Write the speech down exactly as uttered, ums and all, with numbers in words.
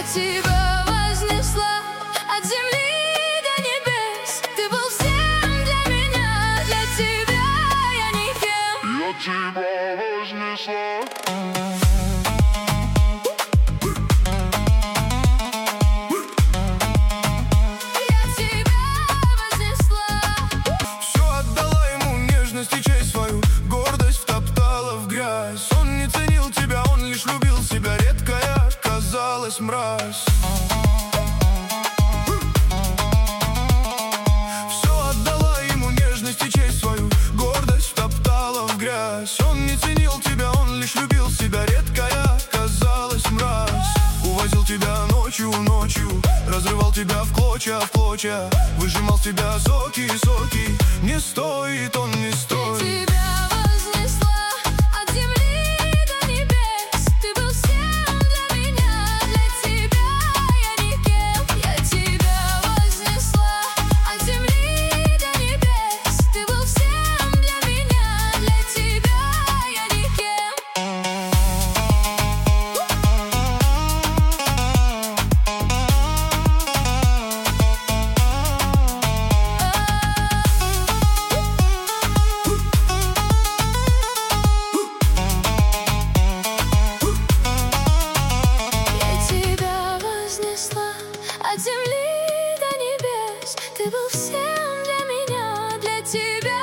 тебя вознесла от земли до небес. Ты был всем для меня, для тебя я никем. Я тебя вознесла. И честь свою, гордость втоптала в грязь. Он не ценил тебя, он лишь любил себя. Редкая казалась мразь. Все отдала ему нежность и честь свою, гордость втоптала в грязь. Он не ценил тебя, он лишь любил себя. Редкая казалась мразь. Увозил тебя ночью, ночью, разрывал тебя в клочья, в клочья, выжимал с тебя соки, соки. Не стоит, он не стоит. Тебя вознесла от земли до небес. Ты был всем для меня, для тебя я никем. Я тебя вознесла от земли до небес. Ты был всем для меня, для тебя я никем. От земли до небес. Ты был всем для меня, для тебя